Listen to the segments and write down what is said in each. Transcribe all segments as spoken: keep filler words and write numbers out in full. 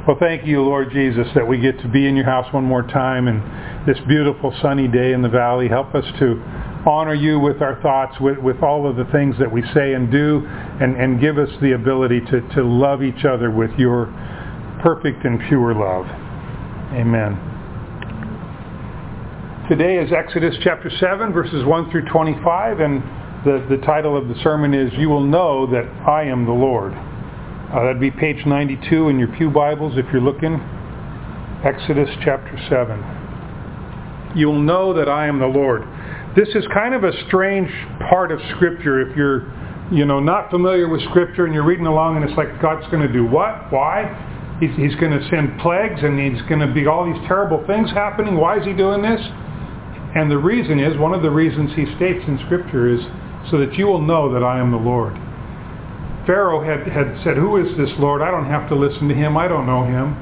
Well, thank you, Lord Jesus, that we get to be in your house one more time and this beautiful sunny day in the valley. Help us to honor you with our thoughts, with, with all of the things that we say and do, and, and give us the ability to, to love each other with your perfect and pure love. Amen. Today is Exodus chapter seven, verses one through twenty-five, and the, the title of the sermon is, You Will Know That I Am the Lord. Uh, that'd be page ninety-two in your pew Bibles if you're looking. Exodus chapter seven. You will know that I am the Lord. This is kind of a strange part of Scripture if you're, you know, not familiar with Scripture and you're reading along and it's like, God's going to do what? Why? He's, he's going to send plagues and he's going to be all these terrible things happening. Why is he doing this? And the reason is, one of the reasons he states in Scripture is so that you will know that I am the Lord. Pharaoh had, had said, who is this Lord? I don't have to listen to him. I don't know him.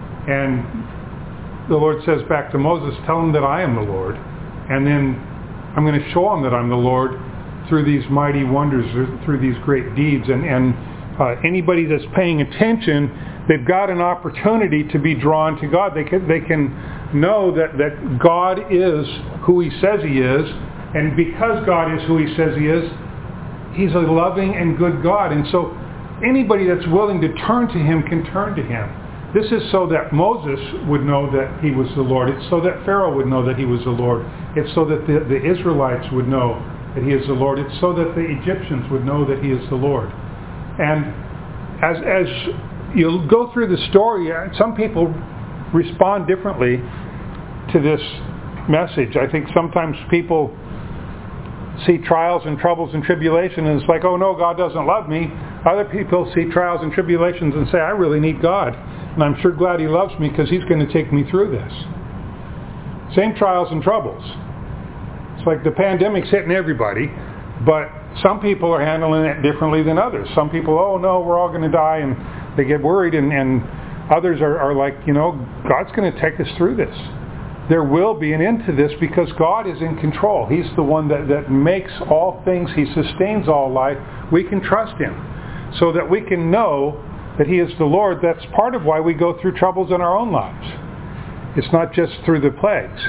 And the Lord says back to Moses, tell him that I am the Lord. And then I'm going to show him that I'm the Lord through these mighty wonders, through these great deeds. And, and uh, anybody that's paying attention, they've got an opportunity to be drawn to God. They can, they can know that, that God is who he says he is. And because God is who he says he is, he's a loving and good God. And so anybody that's willing to turn to him can turn to him. This is so that Moses would know that he was the Lord. It's so that Pharaoh would know that he was the Lord. It's so that the, the Israelites would know that he is the Lord. It's so that the Egyptians would know that he is the Lord. And as, as you'll go through the story, some people respond differently to this message. I think sometimes people see trials and troubles and tribulation and it's like, oh no, God doesn't love me. Other people see trials and tribulations and say, I really need God. And I'm sure glad he loves me because he's going to take me through this. Same trials and troubles. It's like the pandemic's hitting everybody, but some people are handling it differently than others. Some people, oh no, we're all going to die, and they get worried, and, and others are, are like, you know, God's going to take us through this. There will be an end to this because God is in control. He's the one that, that makes all things. He sustains all life. We can trust him so that we can know that he is the Lord. That's part of why we go through troubles in our own lives. It's not just through the plagues.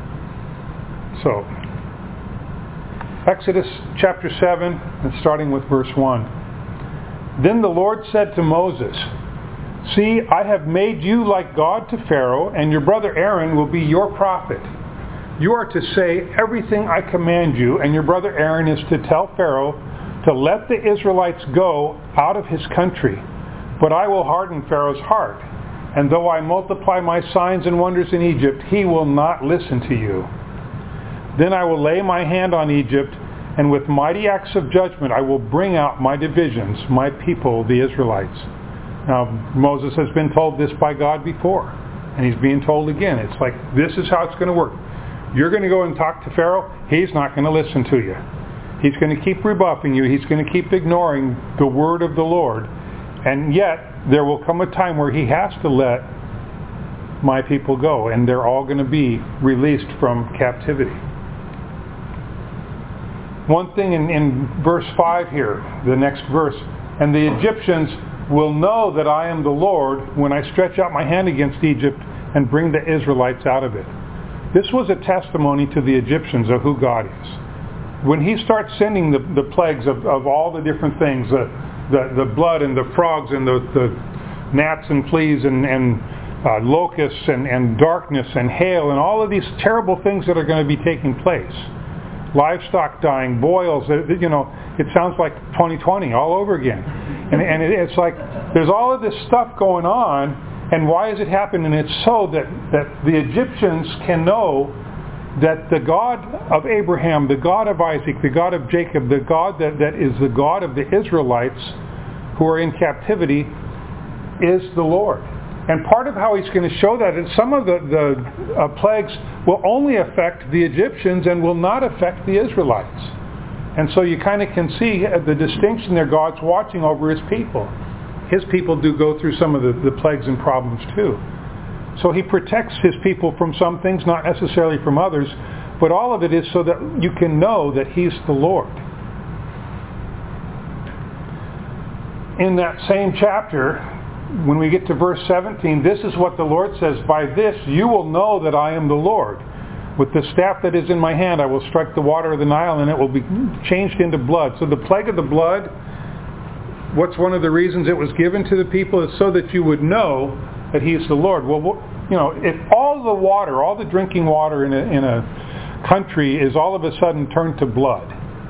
So, Exodus chapter seven, and starting with verse one. Then the Lord said to Moses, See, I have made you like God to Pharaoh, and your brother Aaron will be your prophet. You are to say everything I command you, and your brother Aaron is to tell Pharaoh to let the Israelites go out of his country. But I will harden Pharaoh's heart, and though I multiply my signs and wonders in Egypt, he will not listen to you. Then I will lay my hand on Egypt, and with mighty acts of judgment I will bring out my divisions, my people, the Israelites. Now, Moses has been told this by God before, and he's being told again. It's like, this is how it's going to work. You're going to go and talk to Pharaoh. He's not going to listen to you. He's going to keep rebuffing you. He's going to keep ignoring the word of the Lord. And yet, there will come a time where he has to let my people go, and they're all going to be released from captivity. One thing in, in verse five here, the next verse, and the Egyptians will know that I am the Lord when I stretch out my hand against Egypt and bring the Israelites out of it. This was a testimony to the Egyptians of who God is. When he starts sending the, the plagues of, of all the different things, the, the, the blood and the frogs and the, the gnats and fleas and, and uh, locusts and, and darkness and hail and all of these terrible things that are going to be taking place. Livestock dying, boils, you know, it sounds like twenty twenty all over again. And, and it, it's like there's all of this stuff going on, and why is it happening? And it's so that, that the Egyptians can know that the God of Abraham, the God of Isaac, the God of Jacob, the God that, that is the God of the Israelites who are in captivity is the Lord. And part of how he's going to show that is some of the, the uh, plagues will only affect the Egyptians and will not affect the Israelites. And so you kind of can see the distinction there. God's watching over his people. His people do go through some of the, the plagues and problems too. So he protects his people from some things, not necessarily from others, but all of it is so that you can know that he's the Lord. In that same chapter, when we get to verse seventeen, this is what the Lord says, by this you will know that I am the Lord. With the staff that is in my hand, I will strike the water of the Nile, and it will be changed into blood. So the plague of the blood, what's one of the reasons it was given to the people, is so that you would know that He is the Lord. Well, you know, if all the water, all the drinking water in a, in a country is all of a sudden turned to blood,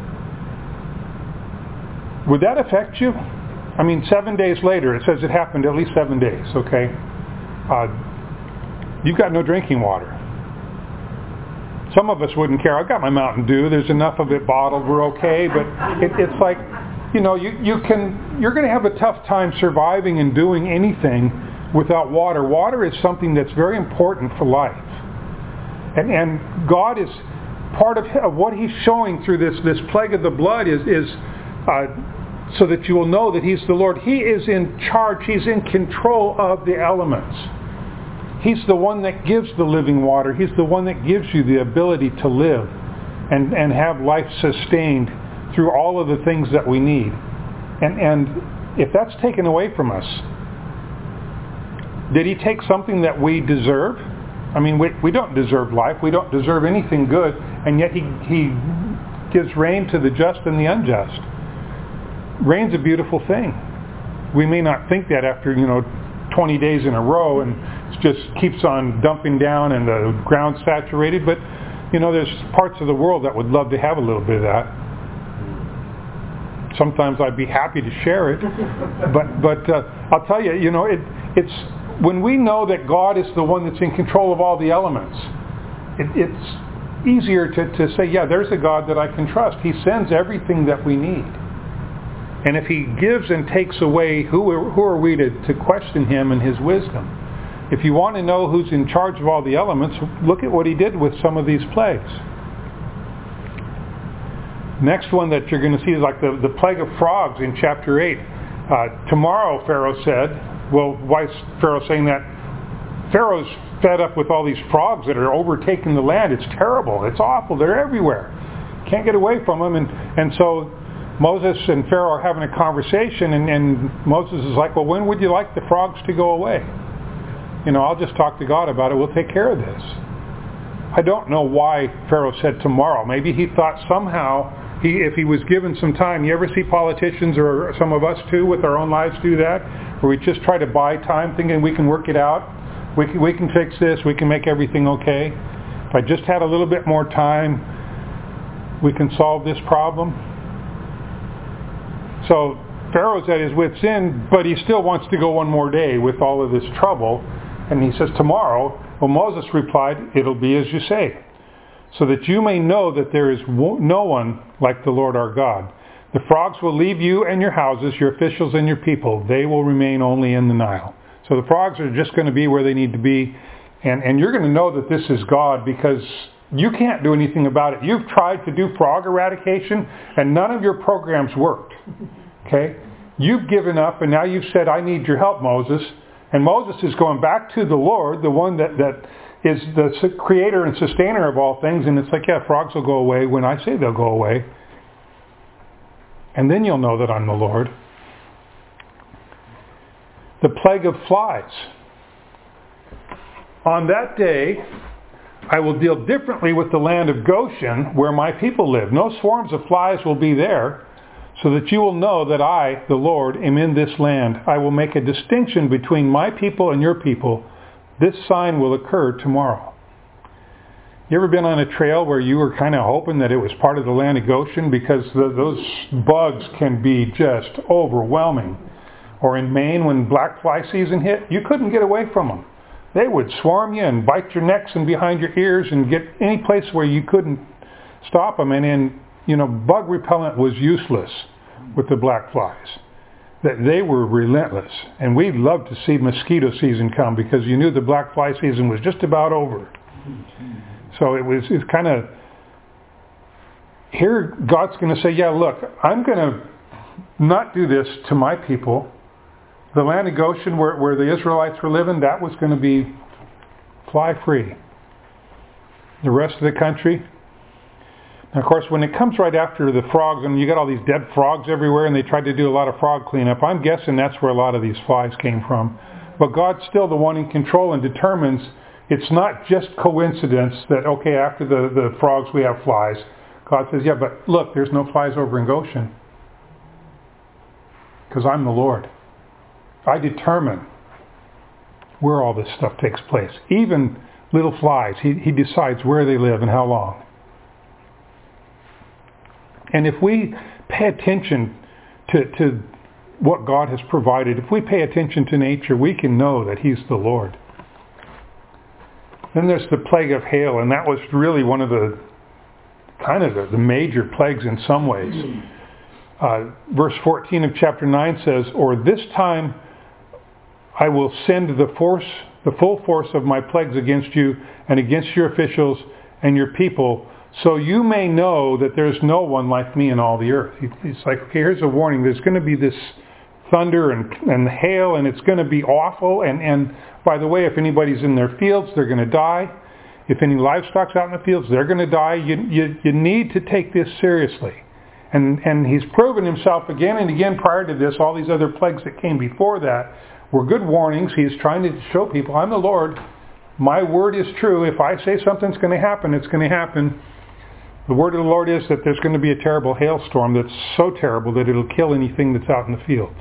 would that affect you? I mean, seven days later, it says it happened at least seven days, okay? Uh, you've got no drinking water. Some of us wouldn't care. I've got my Mountain Dew. There's enough of it bottled. We're okay. But it, it's like, you know, you, you can, you're going to have a tough time surviving and doing anything without water. Water is something that's very important for life. And, and God is, part of, of what He's showing through this, this plague of the blood is, is uh, so that you will know that He's the Lord. He is in charge. He's in control of the elements. He's the one that gives the living water. He's the one that gives you the ability to live and, and have life sustained through all of the things that we need. And, and if that's taken away from us, did He take something that we deserve? I mean, we, we don't deserve life. We don't deserve anything good. And yet He, he gives rain to the just and the unjust. Rain's a beautiful thing. We may not think that after, you know, twenty days in a row and it just keeps on dumping down and the ground's saturated, but you know, there's parts of the world that would love to have a little bit of that. Sometimes I'd be happy to share it, but but uh, I'll tell you, you know, it it's when we know that God is the one that's in control of all the elements, it, it's easier to, to say, yeah, there's a God that I can trust. He sends everything that we need. And if He gives and takes away, who are, who are we to, to question Him and His wisdom? If you want to know who's in charge of all the elements, look at what He did with some of these plagues. Next one that you're going to see is like the, the plague of frogs in chapter eight. Uh, tomorrow, Pharaoh said, well, why is Pharaoh saying that? Pharaoh's fed up with all these frogs that are overtaking the land. It's terrible. It's awful. They're everywhere. Can't get away from them. And, and so Moses and Pharaoh are having a conversation, and, and Moses is like, well, when would you like the frogs to go away? You know, I'll just talk to God about it. We'll take care of this. I don't know why Pharaoh said tomorrow. Maybe he thought somehow, he, if he was given some time, you ever see politicians, or some of us too, with our own lives do that, where we just try to buy time thinking we can work it out. We can, we can fix this. We can make everything okay. If I just had a little bit more time, we can solve this problem. So Pharaoh's at his wit's end, but he still wants to go one more day with all of this trouble. And he says, tomorrow. Well, Moses replied, it'll be as you say, so that you may know that there is no one like the Lord our God. The frogs will leave you and your houses, your officials and your people. They will remain only in the Nile. So the frogs are just going to be where they need to be. And, and you're going to know that this is God, because you can't do anything about it. You've tried to do frog eradication, and none of your programs worked. Okay? You've given up, and now you've said, I need your help, Moses. And Moses is going back to the Lord, the one that, that is the creator and sustainer of all things. And it's like, yeah, frogs will go away when I say they'll go away. And then you'll know that I'm the Lord. The plague of flies. On that day, I will deal differently with the land of Goshen, where my people live. No swarms of flies will be there, so that you will know that I, the Lord, am in this land. I will make a distinction between my people and your people. This sign will occur tomorrow. You ever been on a trail where you were kind of hoping that it was part of the land of Goshen? Because the, those bugs can be just overwhelming. Or in Maine, when black fly season hit, you couldn't get away from them. They would swarm you and bite your necks and behind your ears and get any place where you couldn't stop them. And in, you know, bug repellent was useless with the black flies. That they were relentless. And we loved to see mosquito season come, because you knew the black fly season was just about over. So it was it's kind of, here God's going to say, yeah, look, I'm going to not do this to my people. The land of Goshen, where, where the Israelites were living, that was going to be fly free. The rest of the country. And of course, when it comes right after the frogs, and you got all these dead frogs everywhere, and they tried to do a lot of frog cleanup, I'm guessing that's where a lot of these flies came from. But God's still the one in control and determines it's not just coincidence that, okay, after the, the frogs we have flies. God says, yeah, but look, there's no flies over in Goshen. Because I'm the Lord. I determine where all this stuff takes place. Even little flies, he, he decides where they live and how long. And if we pay attention to, to what God has provided, if we pay attention to nature, we can know that He's the Lord. Then there's the plague of hail, and that was really one of the kind of the, the major plagues in some ways. Uh, verse fourteen of chapter nine says, "Or this time I will send the force, the full force of my plagues against you and against your officials and your people, so you may know that there's no one like me in all the earth." He's like, okay, here's a warning. There's going to be this thunder and, and hail, and it's going to be awful. And, and by the way, if anybody's in their fields, they're going to die. If any livestock's out in the fields, they're going to die. You, you, you need to take this seriously. And, and he's proven himself again and again prior to this. All these other plagues that came before that were good warnings. He's trying to show people, I'm the Lord. My word is true. If I say something's going to happen, it's going to happen. The word of the Lord is that there's going to be a terrible hailstorm that's so terrible that it'll kill anything that's out in the fields.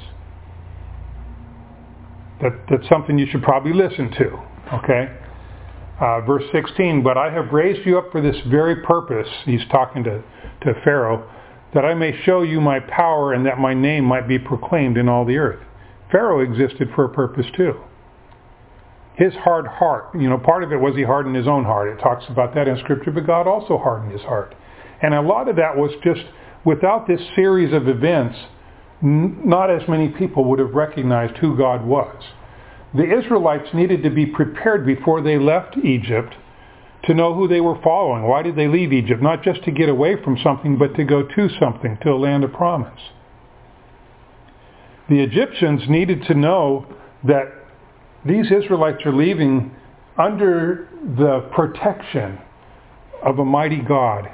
That, that's something you should probably listen to. Okay? Uh, verse sixteen, "But I have raised you up for this very purpose," he's talking to, to Pharaoh, "that I may show you my power and that my name might be proclaimed in all the earth." Pharaoh existed for a purpose too. His hard heart, you know, part of it was he hardened his own heart. It talks about that in Scripture, but God also hardened his heart. And a lot of that was just, without this series of events, n- not as many people would have recognized who God was. The Israelites needed to be prepared before they left Egypt to know who they were following. Why did they leave Egypt? Not just to get away from something, but to go to something, to a land of promise. The Egyptians needed to know that these Israelites are leaving under the protection of a mighty God.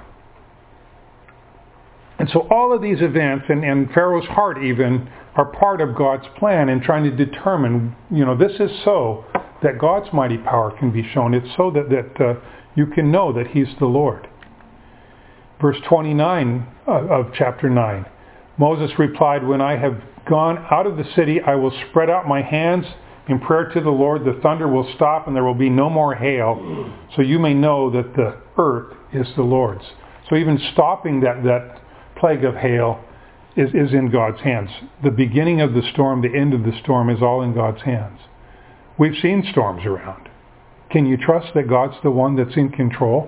And so all of these events, and, and Pharaoh's heart even, are part of God's plan in trying to determine, you know, this is so that God's mighty power can be shown. It's so that, that uh, you can know that He's the Lord. Verse twenty-nine of chapter nine, Moses replied, "When I have gone out of the city, I will spread out my hands in prayer to the Lord. The thunder will stop and there will be no more hail, so you may know that the earth is the Lord's." So even stopping that, that plague of hail is, is in God's hands. The beginning of the storm, the end of the storm is all in God's hands. We've seen storms around. Can you trust that God's the one that's in control?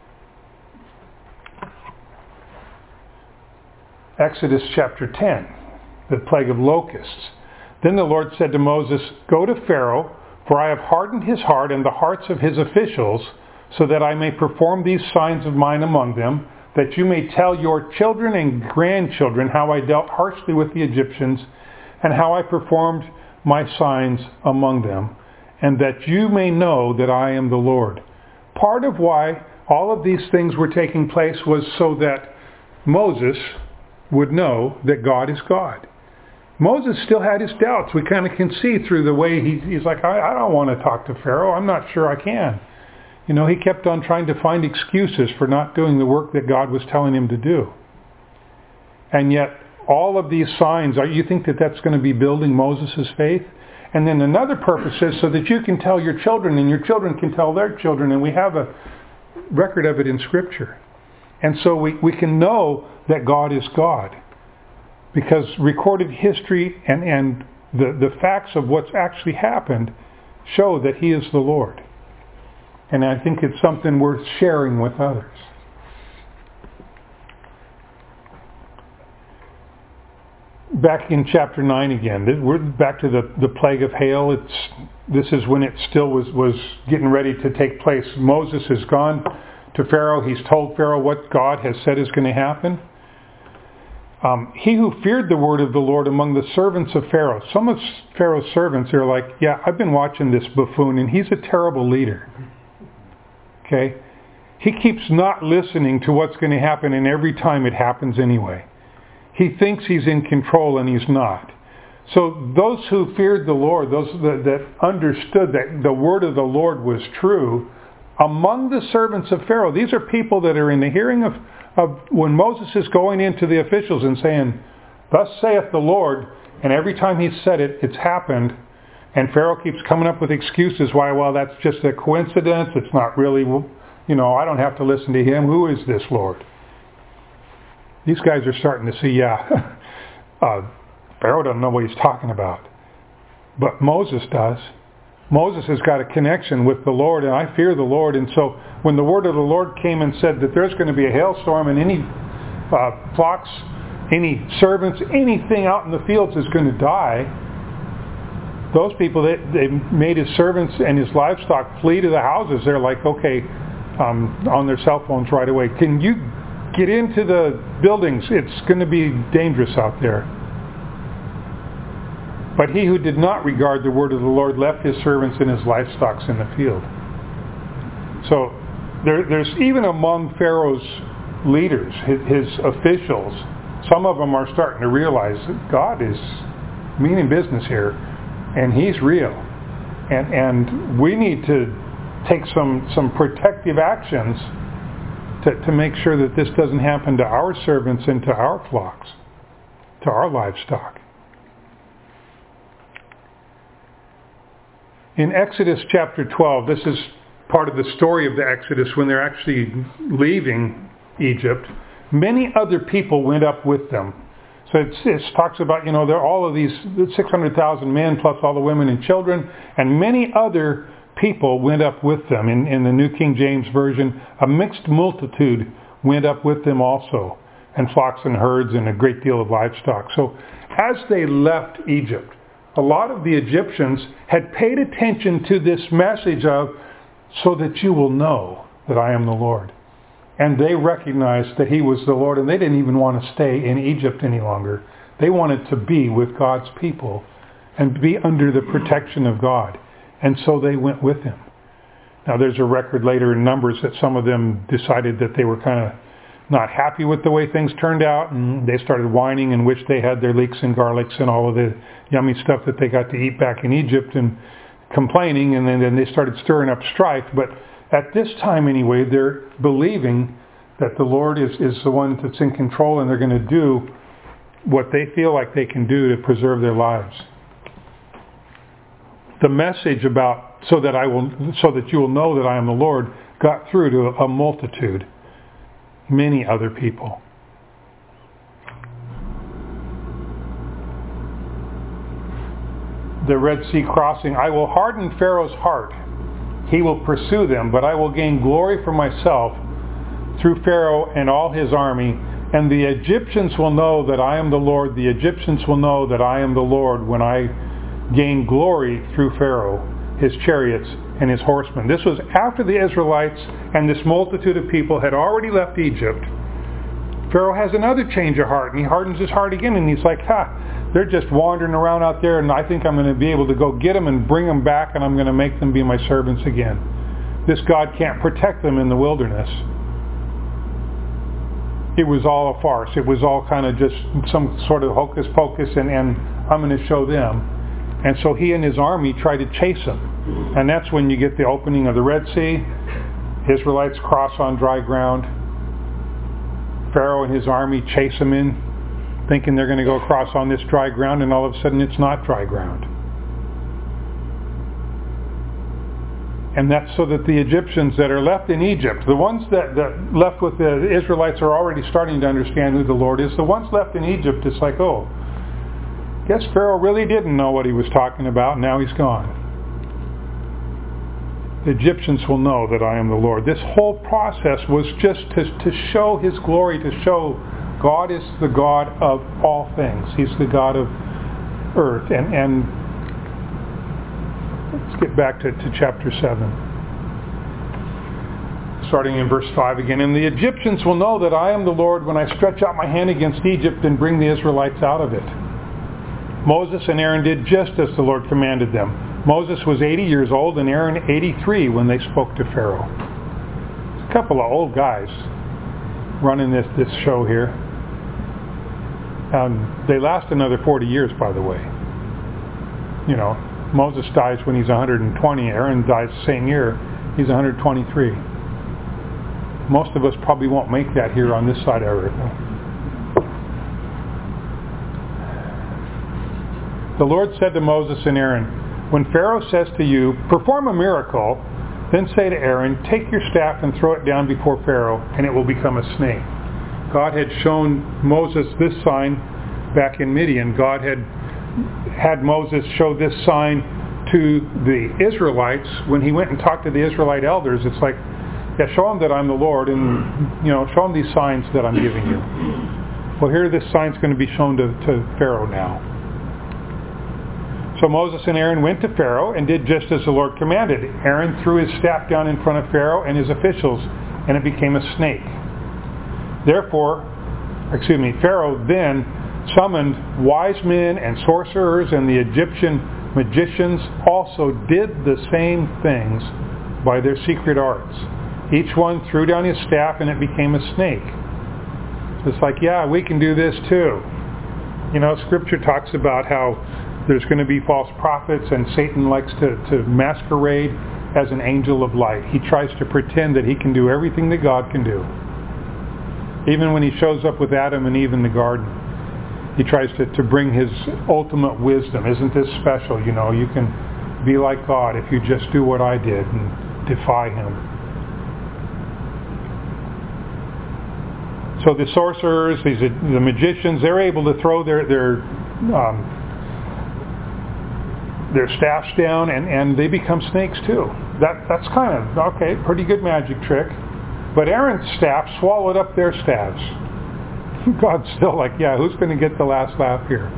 Exodus chapter ten, the plague of locusts. "Then the Lord said to Moses, 'Go to Pharaoh, for I have hardened his heart and the hearts of his officials, so that I may perform these signs of mine among them, that you may tell your children and grandchildren how I dealt harshly with the Egyptians, and how I performed my signs among them, and that you may know that I am the Lord.'" Part of why all of these things were taking place was so that Moses would know that God is God. Moses still had his doubts. We kind of can see through the way he, he's like, I, I don't want to talk to Pharaoh. I'm not sure I can. You know, he kept on trying to find excuses for not doing the work that God was telling him to do. And yet, all of these signs, are you think that that's going to be building Moses' faith? And then another purpose is so that you can tell your children, and your children can tell their children, and we have a record of it in Scripture. And so we, we can know that God is God. Because recorded history and, and the, the facts of what's actually happened show that He is the Lord. And I think it's something worth sharing with others. Back in chapter nine again, we're back to the, the plague of hail. It's, this is when it still was, was getting ready to take place. Moses has gone to Pharaoh. He's told Pharaoh what God has said is going to happen. Um, he who feared the word of the Lord among the servants of Pharaoh. Some of Pharaoh's servants are like, yeah, I've been watching this buffoon and he's a terrible leader. Okay? he keeps not listening to what's going to happen, and every time it happens anyway. He thinks he's in control, and he's not. So those who feared the Lord, those that, that understood that the word of the Lord was true, among the servants of Pharaoh, these are people that are in the hearing of, of when Moses is going into the officials and saying, "Thus saith the Lord," and every time he said it, it's happened. And Pharaoh keeps coming up with excuses why, well, that's just a coincidence. It's not really, you know, I don't have to listen to him. Who is this Lord? These guys are starting to see, yeah, uh, Pharaoh doesn't know what he's talking about. But Moses does. Moses has got a connection with the Lord, and I fear the Lord. And so when the word of the Lord came and said that there's going to be a hailstorm and any uh, flocks, any servants, anything out in the fields is going to die, those people, they, they made his servants and his livestock flee to the houses. They're like, okay, um, on their cell phones right away, can you get into the buildings? It's going to be dangerous out there. But he who did not regard the word of the Lord left his servants and his livestock in the field. So there, there's even among Pharaoh's leaders, his, his officials, some of them are starting to realize that God is meaning business here, and he's real. And, and we need to take some, some protective actions to, to make sure that this doesn't happen to our servants and to our flocks, to our livestock. In Exodus chapter twelve, this is part of the story of the Exodus when they're actually leaving Egypt. Many other people went up with them. So it, it talks about, you know, there are all of these six hundred thousand men plus all the women and children, and many other people went up with them. In, in the New King James Version, a mixed multitude went up with them also, and flocks and herds and a great deal of livestock. So as they left Egypt, a lot of the Egyptians had paid attention to this message of, so that you will know that I am the Lord. And they recognized that he was the Lord, and they didn't even want to stay in Egypt any longer. They wanted to be with God's people and be under the protection of God. And so they went with him. Now there's a record later in Numbers that some of them decided that they were kind of not happy with the way things turned out, and they started whining and wished they had their leeks and garlics and all of the yummy stuff that they got to eat back in Egypt, and complaining, and then, then they started stirring up strife. But at this time anyway, they're believing that the Lord is, is the one that's in control, and they're going to do what they feel like they can do to preserve their lives. The message about so that I will, so that you will know that I am the Lord got through to a multitude, many other people. The Red Sea crossing, I will harden Pharaoh's heart. He will pursue them, but I will gain glory for myself through Pharaoh and all his army. And the Egyptians will know that I am the Lord. The Egyptians will know that I am the Lord when I gain glory through Pharaoh, his chariots, and his horsemen. This was after the Israelites and this multitude of people had already left Egypt. Pharaoh has another change of heart, and he hardens his heart again, and he's like, ha, they're just wandering around out there, and I think I'm going to be able to go get them and bring them back, and I'm going to make them be my servants again. This God can't protect them in the wilderness. It was all a farce. It was all kind of just some sort of hocus pocus, and, and I'm going to show them. And so he and his army try to chase them. And that's when you get the opening of the Red Sea. Israelites cross on dry ground. Pharaoh and his army chase them in, thinking they're going to go across on this dry ground, and all of a sudden it's not dry ground. And that's so that the Egyptians that are left in Egypt, the ones that, that left with the Israelites are already starting to understand who the Lord is. The ones left in Egypt, it's like, oh, guess Pharaoh really didn't know what he was talking about. Now he's gone. The Egyptians will know that I am the Lord. This whole process was just to, to show his glory, to show God is the God of all things. He's the God of earth. And, and let's get back to, to chapter seven. Starting in verse five again. And the Egyptians will know that I am the Lord when I stretch out my hand against Egypt and bring the Israelites out of it. Moses and Aaron did just as the Lord commanded them. Moses was eighty years old and Aaron eighty-three when they spoke to Pharaoh. It's couple of old guys running this, this show here. Um, they last another forty years, by the way. You know, Moses dies when he's one hundred twenty. Aaron dies the same year. He's one hundred twenty-three. Most of us probably won't make that here on this side of earth. The Lord said to Moses and Aaron, when Pharaoh says to you, perform a miracle, then say to Aaron, take your staff and throw it down before Pharaoh, and it will become a snake. God had shown Moses this sign back in Midian. God had had Moses show this sign to the Israelites when he went and talked to the Israelite elders. It's like, yeah, show them that I'm the Lord, and you know, show them these signs that I'm giving you. Well, here this sign's going to be shown to, to Pharaoh now. So Moses and Aaron went to Pharaoh and did just as the Lord commanded. Aaron threw his staff down in front of Pharaoh and his officials, and it became a snake. Therefore, excuse me, Pharaoh then summoned wise men and sorcerers, and the Egyptian magicians also did the same things by their secret arts. Each one threw down his staff and it became a snake. So it's like, yeah, we can do this too. You know, Scripture talks about how there's going to be false prophets, and Satan likes to, to masquerade as an angel of light. He tries to pretend that he can do everything that God can do. Even when he shows up with Adam and Eve in the garden, he tries to, to bring his ultimate wisdom. Isn't this special? You know, you can be like God if you just do what I did and defy him. So the sorcerers, these the magicians, they're able to throw their their um, their staffs down, and, and they become snakes too. That that's kind of okay, pretty good magic trick. But Aaron's staff swallowed up their staffs. God's still like, yeah, who's going to get the last laugh here?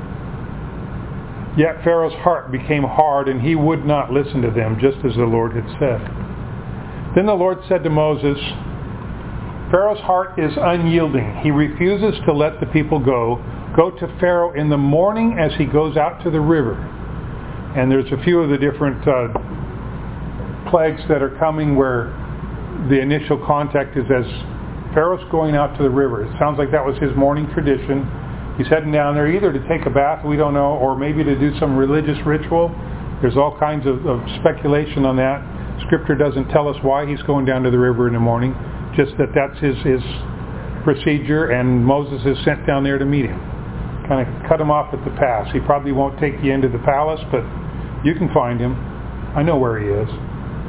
Yet Pharaoh's heart became hard, and he would not listen to them, just as the Lord had said. Then the Lord said to Moses, Pharaoh's heart is unyielding. He refuses to let the people go. Go to Pharaoh in the morning as he goes out to the river. And there's a few of the different uh, plagues that are coming where the initial contact is as Pharaoh's going out to the river. It sounds like that was his morning tradition. He's heading down there either to take a bath, we don't know, or maybe to do some religious ritual. There's all kinds of, of speculation on that. Scripture doesn't tell us why he's going down to the river in the morning, just that that's his, his procedure, and Moses is sent down there to meet him. Kind of cut him off at the pass. He probably won't take you into the palace, but you can find him. I know where he is.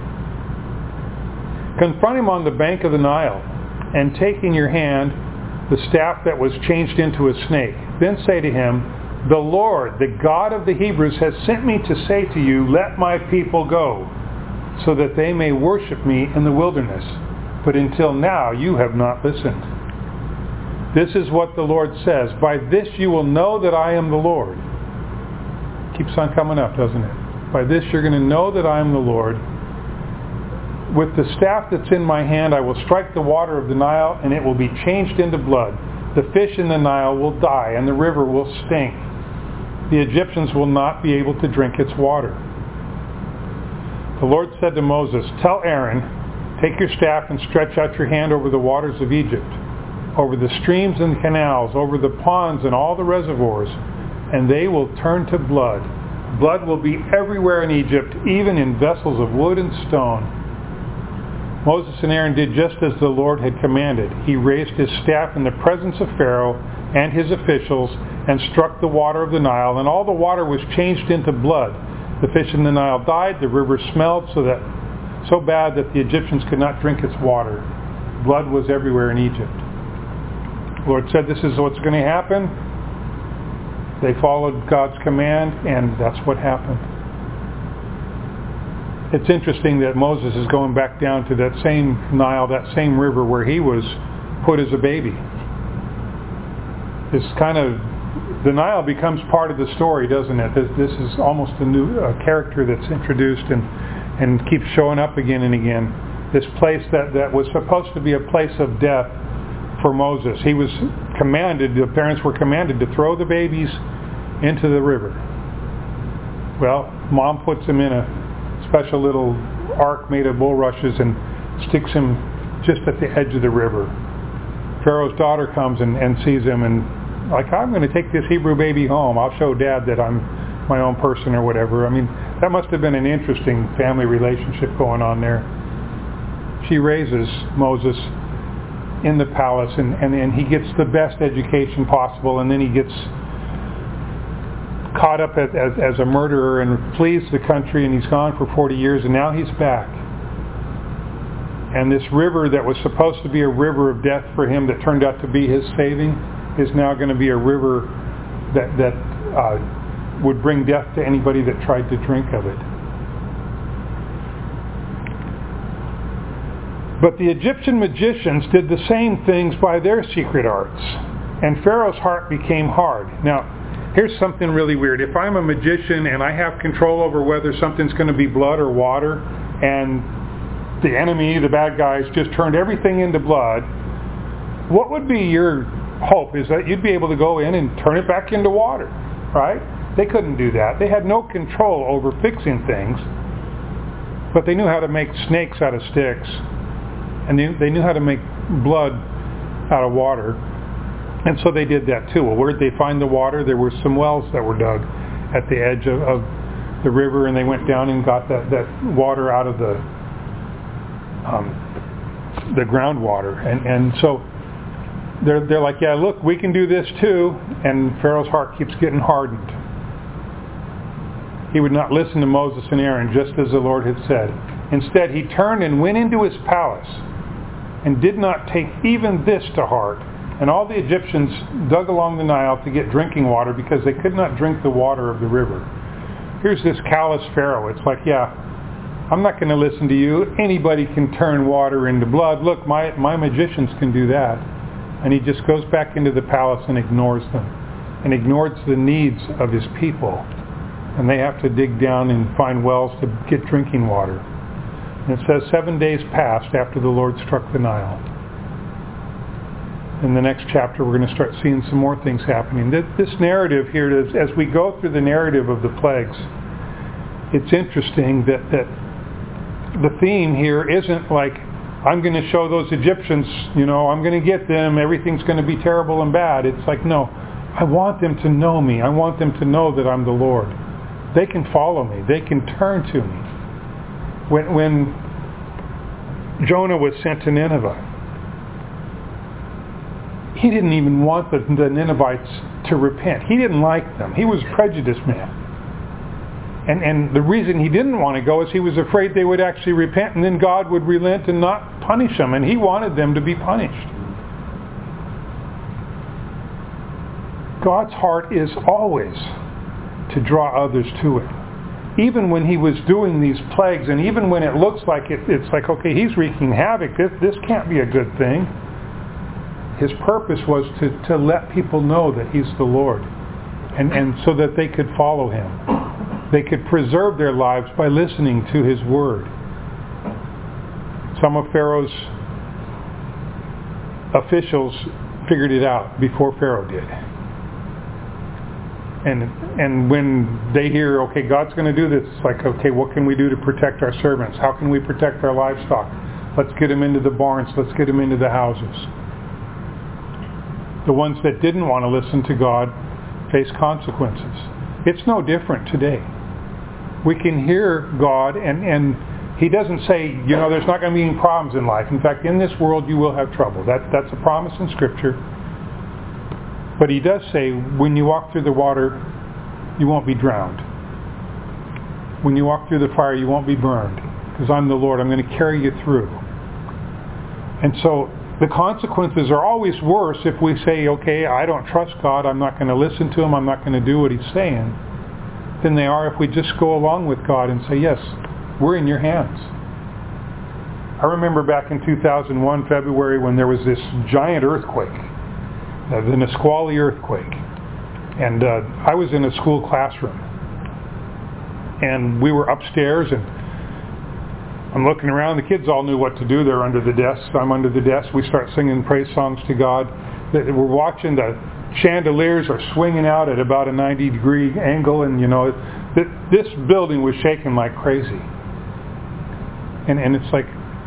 Confront him on the bank of the Nile, and take in your hand the staff that was changed into a snake. Then say to him, the Lord, the God of the Hebrews, has sent me to say to you, let my people go, so that they may worship me in the wilderness. But until now you have not listened. This is what the Lord says, by this you will know that I am the Lord. Keeps on coming up, doesn't it? By this you're going to know that I am the Lord. With the staff that's in my hand, I will strike the water of the Nile, and it will be changed into blood. The fish in the Nile will die, and the river will stink. The Egyptians will not be able to drink its water. The Lord said to Moses, tell Aaron, take your staff and stretch out your hand over the waters of Egypt, over the streams and canals, over the ponds and all the reservoirs, and they will turn to blood. Blood will be everywhere in Egypt, even in vessels of wood and stone. Moses and Aaron did just as the Lord had commanded. He raised his staff in the presence of Pharaoh and his officials and struck the water of the Nile, and all the water was changed into blood. The fish in the Nile died, the river smelled so that so bad that the Egyptians could not drink its water. Blood was everywhere in Egypt. The Lord said, this is what's going to happen. They followed God's command, and that's what happened. It's interesting that Moses is going back down to that same Nile, that same river where he was put as a baby. It's kind of, the Nile becomes part of the story, doesn't it? This, this is almost a new a character that's introduced and, and keeps showing up again and again. This place that, that was supposed to be a place of death for Moses. He was commanded, the parents were commanded to throw the babies into the river. Well, mom puts them in a special little ark made of bulrushes and sticks him just at the edge of the river. Pharaoh's daughter comes and, and sees him and like, I'm going to take this Hebrew baby home. I'll show Dad that I'm my own person or whatever. I mean, that must have been an interesting family relationship going on there. She raises Moses in the palace and, and, and he gets the best education possible, and then he gets caught up as, as, as a murderer and flees the country, and he's gone for forty years, and now he's back. And this river that was supposed to be a river of death for him that turned out to be his saving is now going to be a river that, that uh, would bring death to anybody that tried to drink of it. But the Egyptian magicians did the same things by their secret arts, and Pharaoh's heart became hard. Now, here's something really weird. If I'm a magician and I have control over whether something's going to be blood or water, and the enemy, the bad guys, just turned everything into blood, what would be your hope? Is that you'd be able to go in and turn it back into water, right? They couldn't do that. They had no control over fixing things, but they knew how to make snakes out of sticks, and they, they knew how to make blood out of water, and so they did that too. Well, where did they find the water? There were some wells that were dug at the edge of, of the river, and they went down and got that, that water out of the um, the groundwater, and and so they're they're like, yeah, look, we can do this too. And Pharaoh's heart keeps getting hardened. He would not listen to Moses and Aaron, just as the Lord had said. Instead, he turned and went into his palace and did not take even this to heart. And all the Egyptians dug along the Nile to get drinking water because they could not drink the water of the river. Here's this callous Pharaoh. It's like, yeah, I'm not going to listen to you. Anybody can turn water into blood. Look, my, my magicians can do that. And he just goes back into the palace and ignores them, and ignores the needs of his people. And they have to dig down and find wells to get drinking water. And it says seven days passed after the Lord struck the Nile. In the next chapter, we're going to start seeing some more things happening. This narrative here, as we go through the narrative of the plagues, it's interesting that, that the theme here isn't like, I'm going to show those Egyptians, you know, I'm going to get them, everything's going to be terrible and bad. It's like, no, I want them to know me. I want them to know that I'm the Lord. They can follow me. They can turn to me. When, when Jonah was sent to Nineveh, he didn't even want the, the Ninevites to repent. He didn't like them. He was a prejudiced man. And, and the reason he didn't want to go is he was afraid they would actually repent and then God would relent and not punish them. And he wanted them to be punished. God's heart is always to draw others to him. Even when he was doing these plagues, and even when it looks like it, it's like, okay, he's wreaking havoc. This, this can't be a good thing. His purpose was to, to let people know that he's the Lord, and, and so that they could follow him. They could preserve their lives by listening to his word. Some of Pharaoh's officials figured it out before Pharaoh did. And and when they hear, okay, God's going to do this, it's like, okay, what can we do to protect our servants? How can we protect our livestock? Let's get them into the barns. Let's get them into the houses. The ones that didn't want to listen to God face consequences. It's no different today. We can hear God, and, and he doesn't say, you know, there's not going to be any problems in life. In fact, in this world you will have trouble. That, that's a promise in Scripture. But he does say, when you walk through the water, you won't be drowned. When you walk through the fire, you won't be burned. Because I'm the Lord. I'm going to carry you through. And so the consequences are always worse if we say, okay, I don't trust God. I'm not going to listen to him. I'm not going to do what he's saying. Than they are if we just go along with God and say, yes, we're in your hands. I remember back in two thousand one, February, when there was this giant earthquake. The Nisqually earthquake. And uh, I was in a school classroom. And we were upstairs, and I'm looking around. The kids all knew what to do. They're under the desk. I'm under the desk. We start singing praise songs to God. We're watching the chandeliers are swinging out at about a ninety degree angle, and you know, this building was shaking like crazy. And, and it's like,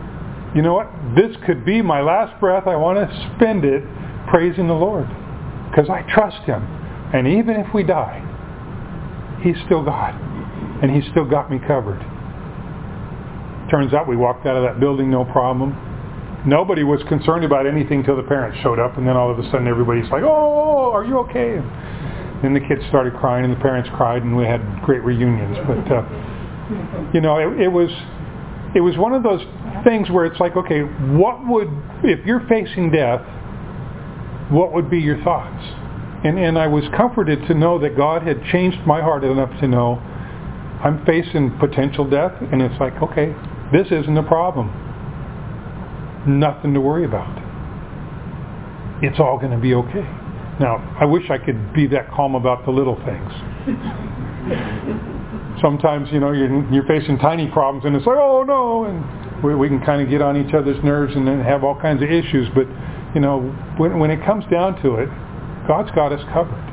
you know what? This could be my last breath. I want to spend it praising the Lord because I trust Him. And even if we die, He's still God. And He's still got me covered. Turns out we walked out of that building no problem. Nobody was concerned about anything till the parents showed up, and then all of a sudden everybody's like, "Oh, are you okay?" And then the kids started crying, and the parents cried, and we had great reunions. But uh, you know, it, it was it was one of those things where it's like, okay, what would, if you're facing death, what would be your thoughts? And and I was comforted to know that God had changed my heart enough to know I'm facing potential death, and it's like, okay, this isn't a problem. Nothing to worry about. It's all going to be okay. Now, I wish I could be that calm about the little things. Sometimes, you know, you're, you're facing tiny problems and it's like, oh no, and we, we can kind of get on each other's nerves and then have all kinds of issues. But, you know, when, when it comes down to it, God's got us covered.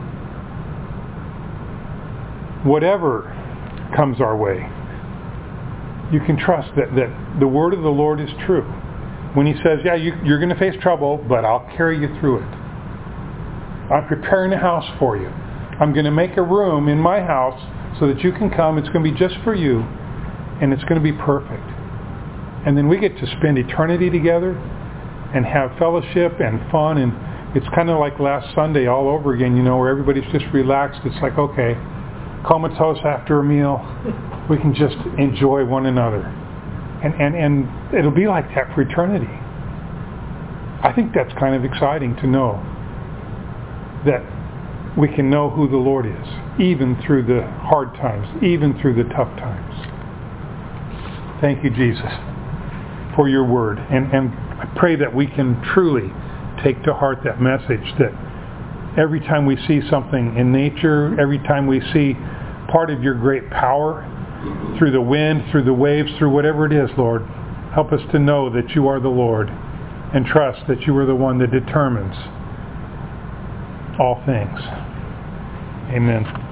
Whatever comes our way, you can trust that, that the word of the Lord is true. When He says, yeah, you, you're going to face trouble, but I'll carry you through it. I'm preparing a house for you. I'm going to make a room in my house so that you can come. It's going to be just for you, and it's going to be perfect. And then we get to spend eternity together and have fellowship and fun. And it's kind of like last Sunday all over again, you know, where everybody's just relaxed. It's like, okay, comatose after a meal. We can just enjoy one another. And, and and it'll be like that for eternity. I think that's kind of exciting to know that we can know who the Lord is, even through the hard times, even through the tough times. Thank you, Jesus, for your word. And, and I pray that we can truly take to heart that message, that every time we see something in nature, every time we see part of your great power, through the wind, through the waves, through whatever it is, Lord, help us to know that you are the Lord and trust that you are the one that determines all things. Amen.